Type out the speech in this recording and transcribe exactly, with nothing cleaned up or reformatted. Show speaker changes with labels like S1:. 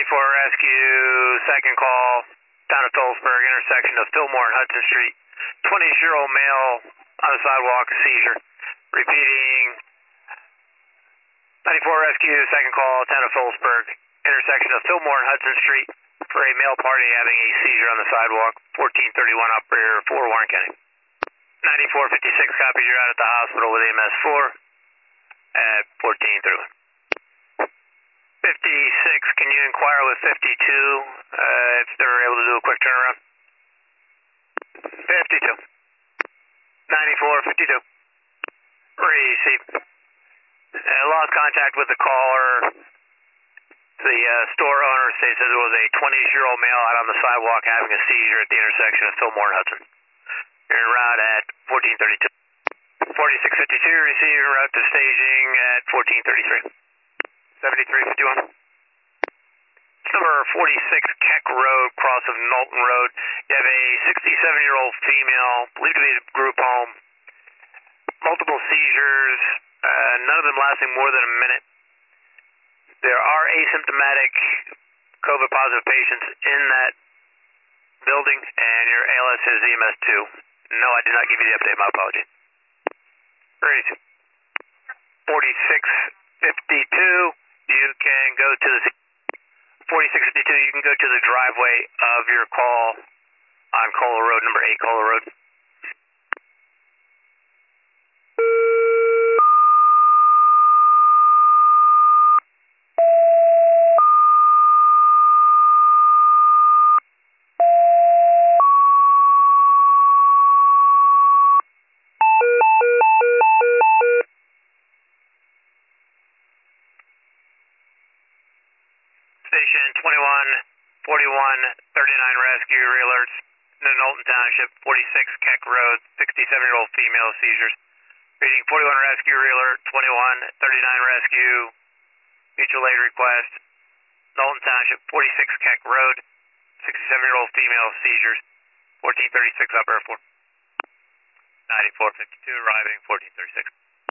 S1: ninety-four Rescue, second call, town of Phillipsburg, intersection of Fillmore and Hudson Street. twenty-year-old male on the sidewalk, seizure. Repeating, ninety-four Rescue, second call, town of Phillipsburg, intersection of Fillmore and Hudson Street for a male party having a seizure on the sidewalk. fourteen thirty-one operator for Warren County. ninety-four fifty-six copies, you're out at the hospital with A M S four at fourteen thirty-one. fifty-six, can you inquire with fifty-two uh, if they're able to do a quick turnaround? fifty-two. ninety-four fifty-two. Receive. Uh, lost contact with the caller. The uh, store owner says there was a twenty-year-old male out on the sidewalk having a seizure at the intersection of Fillmore and Hudson. You're en route at fourteen thirty-two. forty-six fifty-two, receive en route to staging at fourteen thirty-three. seventy-three fifty-one. Number forty-six Keck Road, cross of Knowlton Road. You have a sixty-seven-year-old female, believed to be at a group home. Multiple seizures, uh, none of them lasting more than a minute. There are asymptomatic COVID-positive patients in that building, and your A L S is E M S two. No, I did not give you the update. My apology. Great. forty-six fifty-two, you can go to the forty-six fifty-two, you can go to the driveway of your call on Cola Road, number eight Cola Road. Station twenty-one forty-one thirty-nine Rescue, re-alerts in Knowlton Township, forty-six Keck Road, sixty-seven-year-old female seizures. Reading forty-one Rescue, re-alert, twenty-one thirty-nine Rescue, mutual aid request. Knowlton Township, forty-six Keck Road, sixty-seven-year-old female seizures, fourteen thirty-six operator four. ninety-four fifty-two arriving, fourteen thirty-six.